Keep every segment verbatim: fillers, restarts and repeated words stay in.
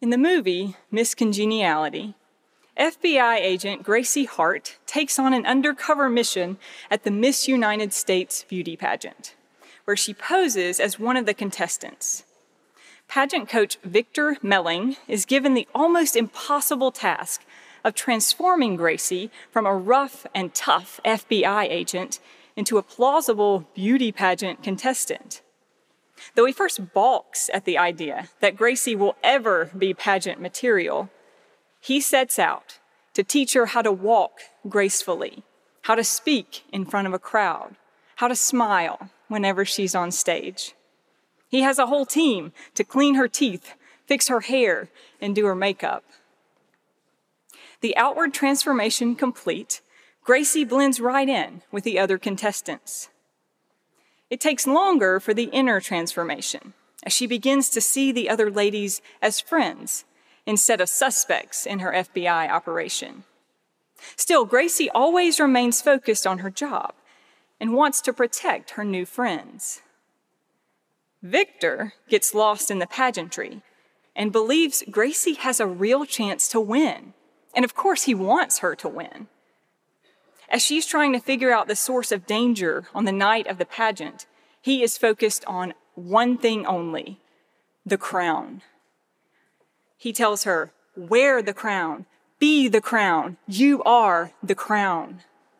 In the movie, Miss Congeniality, F B I agent Gracie Hart takes on an undercover mission at the Miss United States beauty pageant, where she poses as one of the contestants. Pageant coach Victor Melling is given the almost impossible task of transforming Gracie from a rough and tough F B I agent into a plausible beauty pageant contestant. Though he first balks at the idea that Gracie will ever be pageant material, he sets out to teach her how to walk gracefully, how to speak in front of a crowd, how to smile whenever she's on stage. He has a whole team to clean her teeth, fix her hair, and do her makeup. The outward transformation complete, Gracie blends right in with the other contestants. It takes longer for the inner transformation, as she begins to see the other ladies as friends instead of suspects in her F B I operation. Still, Gracie always remains focused on her job and wants to protect her new friends. Victor gets lost in the pageantry and believes Gracie has a real chance to win. And of course, he wants her to win. As she's trying to figure out the source of danger on the night of the pageant, he is focused on one thing only, the crown. He tells her, wear the crown, be the crown, you are the crown.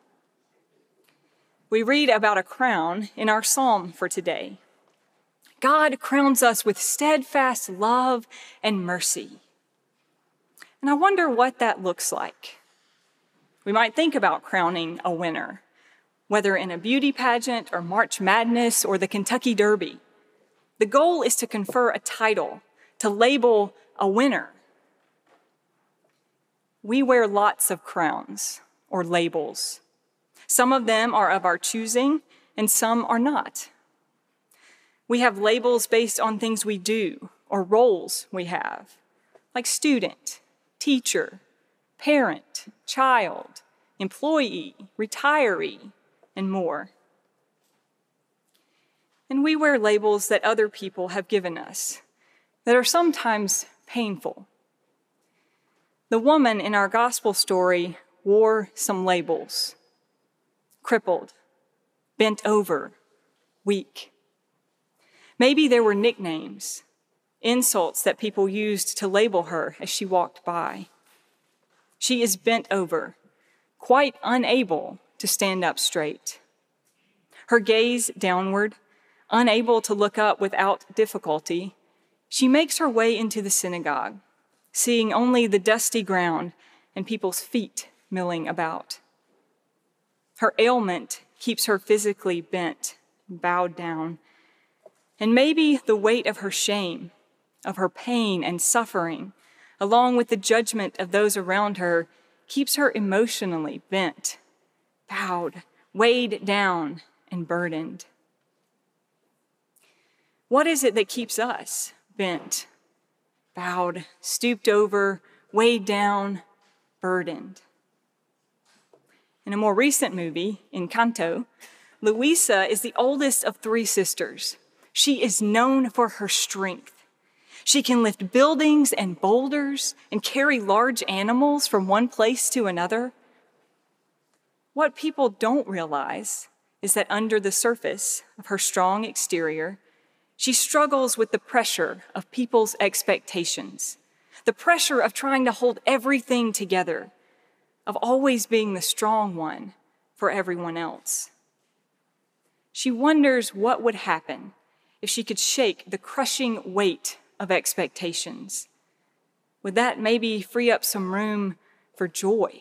We read about a crown in our psalm for today. God crowns us with steadfast love and mercy. And I wonder what that looks like. We might think about crowning a winner, whether in a beauty pageant or March Madness or the Kentucky Derby. The goal is to confer a title, to label a winner. We wear lots of crowns or labels. Some of them are of our choosing, and some are not. We have labels based on things we do or roles we have, like student, teacher, parent, child, employee, retiree, and more. And we wear labels that other people have given us that are sometimes painful. The woman in our gospel story wore some labels: crippled, bent over, weak. Maybe there were nicknames, insults that people used to label her as she walked by. She is bent over, quite unable to stand up straight. Her gaze downward, unable to look up without difficulty, she makes her way into the synagogue, seeing only the dusty ground and people's feet milling about. Her ailment keeps her physically bent, bowed down, and maybe the weight of her shame, of her pain and suffering, along with the judgment of those around her, keeps her emotionally bent, bowed, weighed down, and burdened. What is it that keeps us bent, bowed, stooped over, weighed down, burdened? In a more recent movie, Encanto, Luisa is the oldest of three sisters. She is known for her strength. She can lift buildings and boulders and carry large animals from one place to another. What people don't realize is that under the surface of her strong exterior, she struggles with the pressure of people's expectations, the pressure of trying to hold everything together, of always being the strong one for everyone else. She wonders what would happen if she could shake the crushing weight of expectations. Would that maybe free up some room for joy?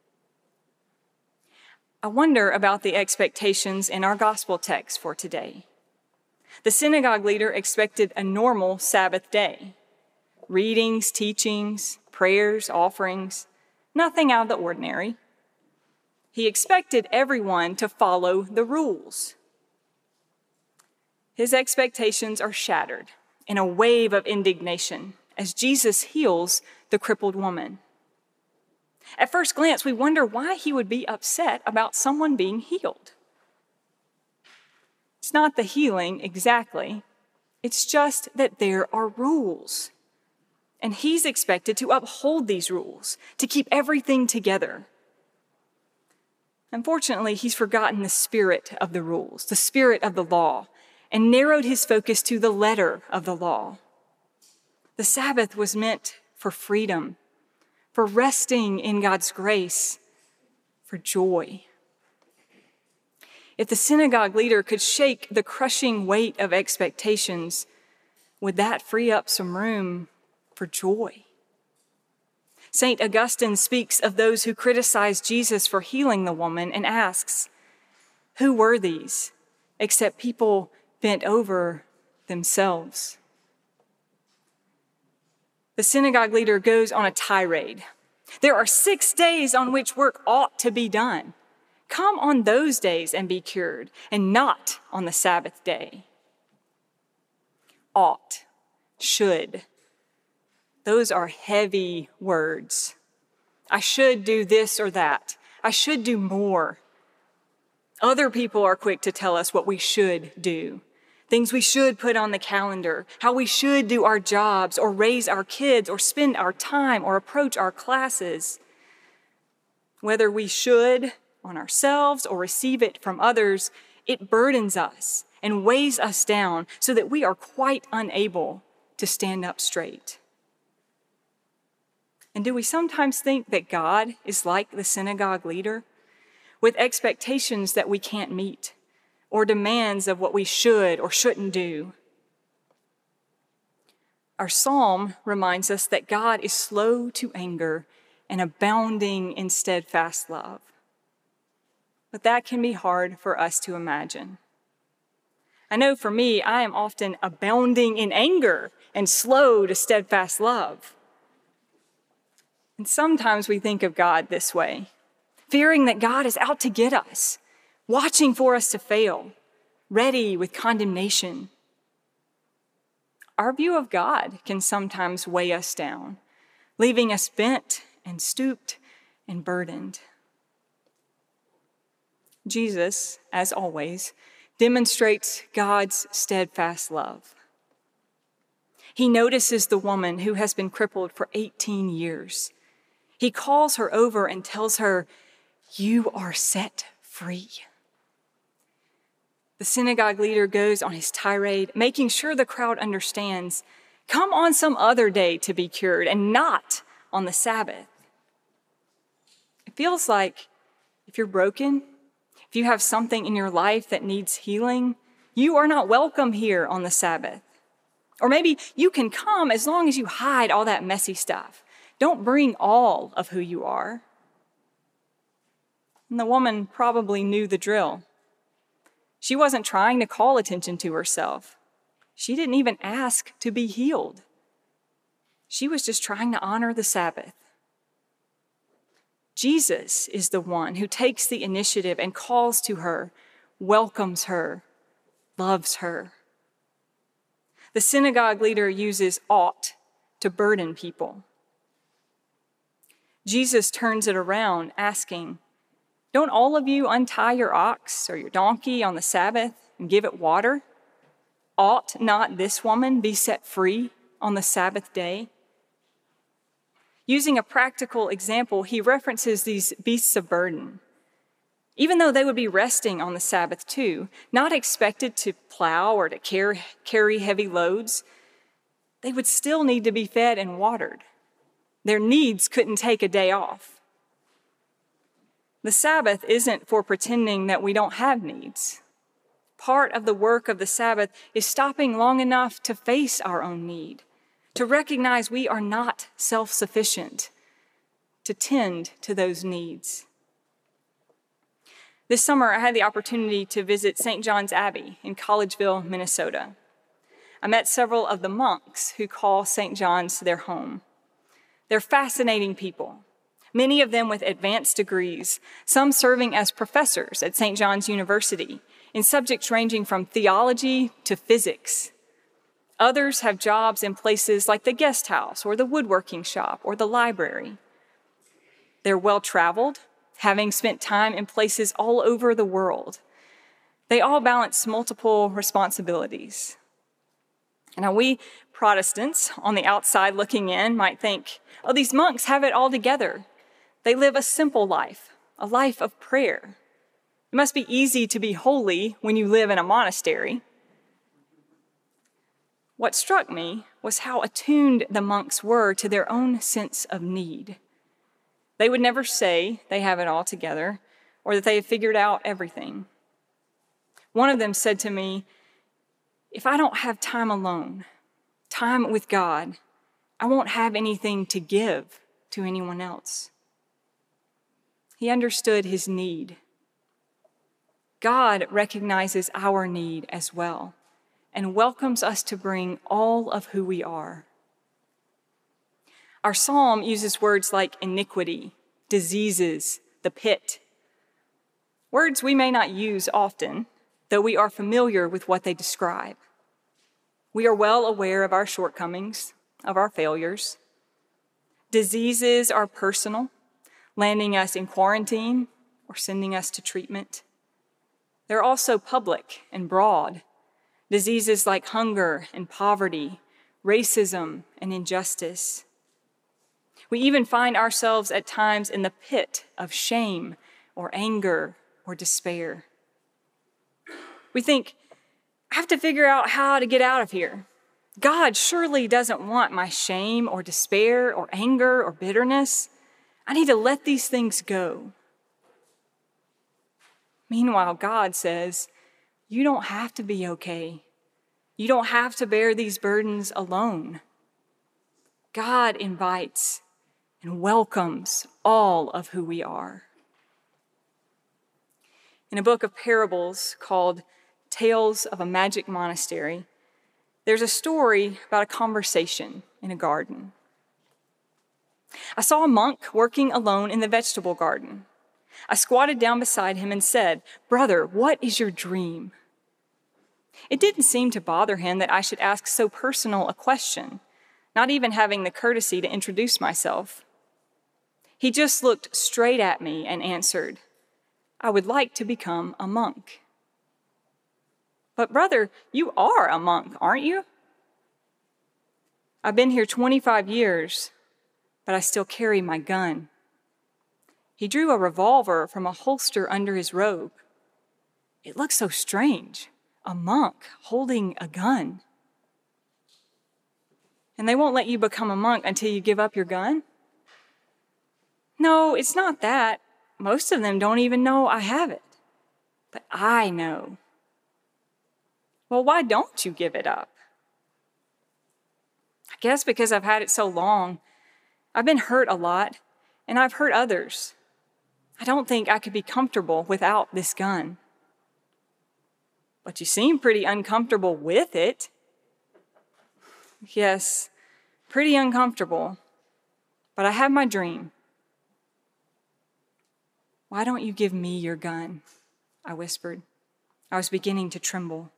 I wonder about the expectations in our gospel text for today. The synagogue leader expected a normal Sabbath day. Readings, teachings, prayers, offerings, nothing out of the ordinary. He expected everyone to follow the rules. His expectations are shattered in a wave of indignation as Jesus heals the crippled woman. At first glance, we wonder why he would be upset about someone being healed. It's not the healing exactly. It's just that there are rules. And he's expected to uphold these rules, to keep everything together. Unfortunately, he's forgotten the spirit of the rules, the spirit of the law, and narrowed his focus to the letter of the law. The Sabbath was meant for freedom, for resting in God's grace, for joy. If the synagogue leader could shake the crushing weight of expectations, would that free up some room for joy? Saint Augustine speaks of those who criticized Jesus for healing the woman and asks, who were these except people bent over themselves? The synagogue leader goes on a tirade. There are six days on which work ought to be done. Come on those days and be cured, and not on the Sabbath day. Ought, should. Those are heavy words. I should do this or that. I should do more. Other people are quick to tell us what we should do. Things we should put on the calendar, how we should do our jobs or raise our kids or spend our time or approach our classes. Whether we should on ourselves or receive it from others, it burdens us and weighs us down so that we are quite unable to stand up straight. And do we sometimes think that God is like the synagogue leader, with expectations that we can't meet, or demands of what we should or shouldn't do? Our psalm reminds us that God is slow to anger and abounding in steadfast love. But that can be hard for us to imagine. I know for me, I am often abounding in anger and slow to steadfast love. And sometimes we think of God this way, fearing that God is out to get us, watching for us to fail, ready with condemnation. Our view of God can sometimes weigh us down, leaving us bent and stooped and burdened. Jesus, as always, demonstrates God's steadfast love. He notices the woman who has been crippled for eighteen years. He calls her over and tells her, "You are set free." The synagogue leader goes on his tirade, making sure the crowd understands, come on some other day to be cured and not on the Sabbath. It feels like if you're broken, if you have something in your life that needs healing, you are not welcome here on the Sabbath. Or maybe you can come as long as you hide all that messy stuff. Don't bring all of who you are. And the woman probably knew the drill. She wasn't trying to call attention to herself. She didn't even ask to be healed. She was just trying to honor the Sabbath. Jesus is the one who takes the initiative and calls to her, welcomes her, loves her. The synagogue leader uses ought to burden people. Jesus turns it around, asking, don't all of you untie your ox or your donkey on the Sabbath and give it water? Ought not this woman be set free on the Sabbath day? Using a practical example, he references these beasts of burden. Even though they would be resting on the Sabbath too, not expected to plow or to carry heavy loads, they would still need to be fed and watered. Their needs couldn't take a day off. The Sabbath isn't for pretending that we don't have needs. Part of the work of the Sabbath is stopping long enough to face our own need, to recognize we are not self-sufficient, to tend to those needs. This summer, I had the opportunity to visit Saint John's Abbey in Collegeville, Minnesota. I met several of the monks who call Saint John's their home. They're fascinating people, many of them with advanced degrees, some serving as professors at Saint John's University in subjects ranging from theology to physics. Others have jobs in places like the guest house or the woodworking shop or the library. They're well-traveled, having spent time in places all over the world. They all balance multiple responsibilities. Now, we Protestants on the outside looking in might think, oh, these monks have it all together. They live a simple life, a life of prayer. It must be easy to be holy when you live in a monastery. What struck me was how attuned the monks were to their own sense of need. They would never say they have it all together or that they have figured out everything. One of them said to me, if I don't have time alone, time with God, I won't have anything to give to anyone else. He understood his need. God recognizes our need as well and welcomes us to bring all of who we are. Our psalm uses words like iniquity, diseases, the pit. Words we may not use often, though we are familiar with what they describe. We are well aware of our shortcomings, of our failures. Diseases are personal, landing us in quarantine or sending us to treatment. They're also public and broad. Diseases like hunger and poverty, racism and injustice. We even find ourselves at times in the pit of shame or anger or despair. We think, I have to figure out how to get out of here. God surely doesn't want my shame or despair or anger or bitterness. I need to let these things go. Meanwhile, God says, you don't have to be okay. You don't have to bear these burdens alone. God invites and welcomes all of who we are. In a book of parables called Tales of a Magic Monastery, there's a story about a conversation in a garden. I saw a monk working alone in the vegetable garden. I squatted down beside him and said, "Brother, what is your dream?" It didn't seem to bother him that I should ask so personal a question, not even having the courtesy to introduce myself. He just looked straight at me and answered, "I would like to become a monk." "But brother, you are a monk, aren't you?" "I've been here twenty-five years, but I still carry my gun." He drew a revolver from a holster under his robe. It looked so strange, a monk holding a gun. "And they won't let you become a monk until you give up your gun?" "No, it's not that. Most of them don't even know I have it. But I know." "Well, why don't you give it up?" "I guess because I've had it so long. I've been hurt a lot, and I've hurt others. I don't think I could be comfortable without this gun." "But you seem pretty uncomfortable with it." "Yes, pretty uncomfortable, but I have my dream." "Why don't you give me your gun?" I whispered. I was beginning to tremble.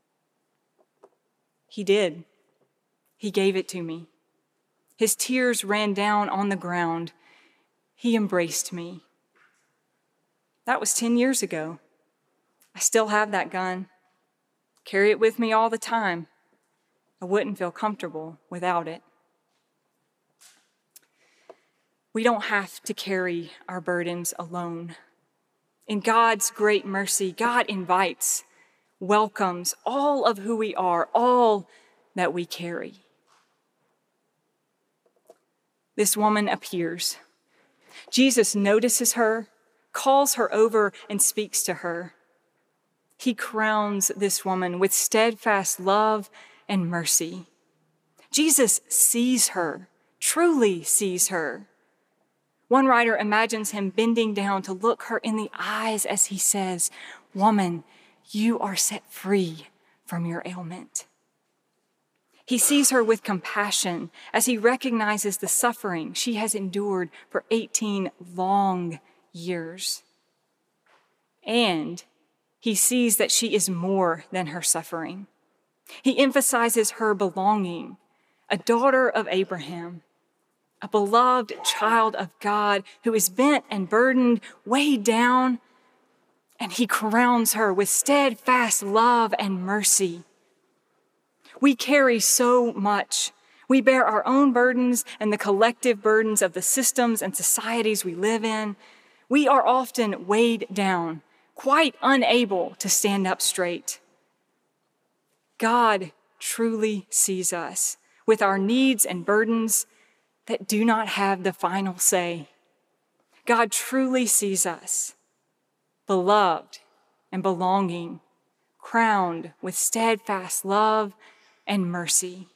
He did. He gave it to me. His tears ran down on the ground. He embraced me. That was ten years ago. I still have that gun. Carry it with me all the time. I wouldn't feel comfortable without it. We don't have to carry our burdens alone. In God's great mercy, God invites, welcomes all of who we are, all that we carry. This woman appears. Jesus notices her, calls her over, and speaks to her. He crowns this woman with steadfast love and mercy. Jesus sees her, truly sees her. One writer imagines him bending down to look her in the eyes as he says, "Woman, you are set free from your ailment." He sees her with compassion as he recognizes the suffering she has endured for eighteen long years. And he sees that she is more than her suffering. He emphasizes her belonging, a daughter of Abraham, a beloved child of God who is bent and burdened, weighed down, and he crowns her with steadfast love and mercy. We carry so much. We bear our own burdens and the collective burdens of the systems and societies we live in. We are often weighed down, quite unable to stand up straight. God truly sees us with our needs and burdens that do not have the final say. God truly sees us, beloved and belonging, crowned with steadfast love and mercy.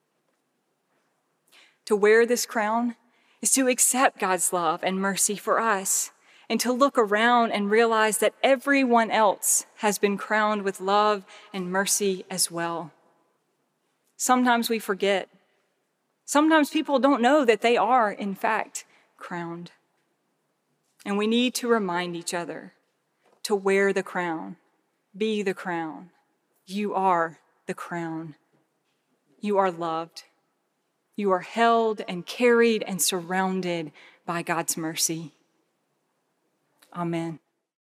To wear this crown is to accept God's love and mercy for us, and to look around and realize that everyone else has been crowned with love and mercy as well. Sometimes we forget. Sometimes people don't know that they are, in fact, crowned. And we need to remind each other to wear the crown, be the crown. You are the crown. You are loved. You are held and carried and surrounded by God's mercy. Amen.